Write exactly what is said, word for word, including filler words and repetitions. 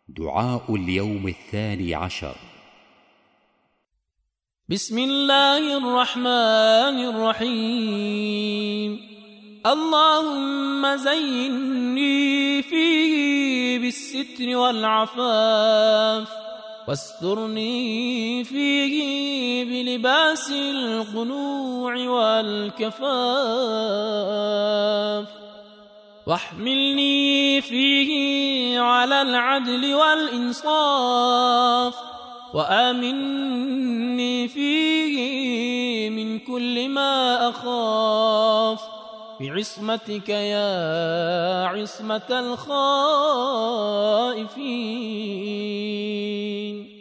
دعاء اليوم الثاني عشر. بسم الله الرحمن الرحيم. اللهم زينني فيه بالستر والعفاف، واسترني فيه بلباس القنوع والكفاف، واحملني فيه على العدل والإنصاف، وآمني فيه من كل ما أخاف، بعصمتك يا عصمة الخائفين.